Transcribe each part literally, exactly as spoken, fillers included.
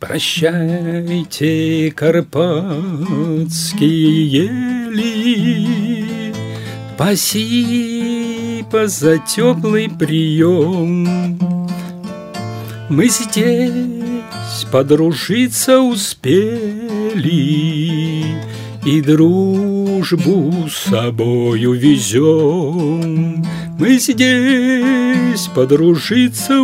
Прощайте, карпатские ели, спасибо за теплый прием. Мы здесь подружиться успели и дружбу с собою везем. Мы здесь подружиться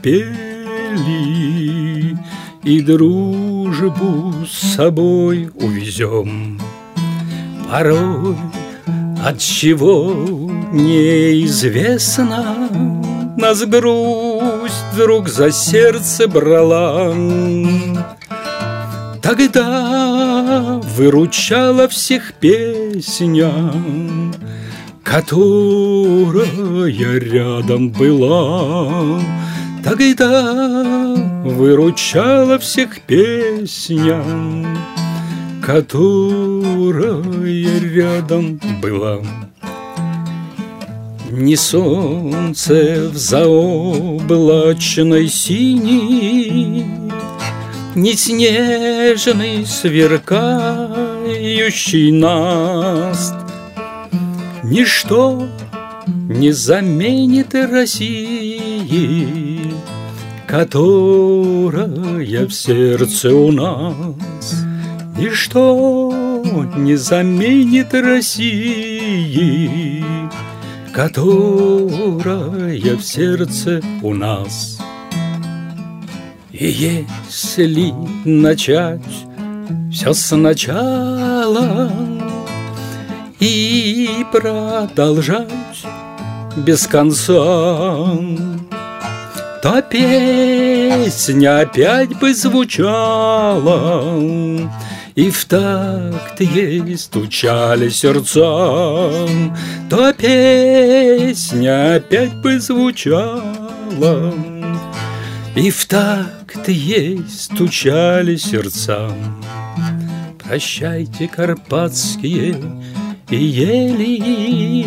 успели и дружбу с собой увезем. Порой отчего неизвестно нас грусть вдруг за сердце брала. Тогда выручала всех песня, которая рядом была. Тогда выручала всех песня, которая рядом была. Ни солнце в заоблачной синей, ни снежный сверкающий наст, ничто не заменит России, которая в сердце у нас. Ничто не заменит России, которая в сердце у нас. И если начать все сначала и продолжать без конца, то песня опять бы звучала, и в такт ей стучали сердца. То песня опять бы звучала, и в такт ей стучали сердца. Прощайте, карпатские ели,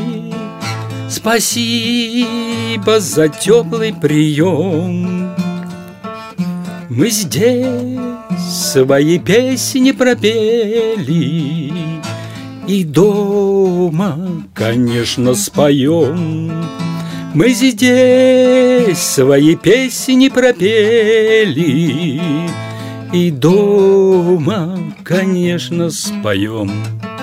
спасибо за теплый прием. Мы здесь свои песни пропели и дома, конечно, споем. Мы здесь свои песни пропели и дома, конечно, споем.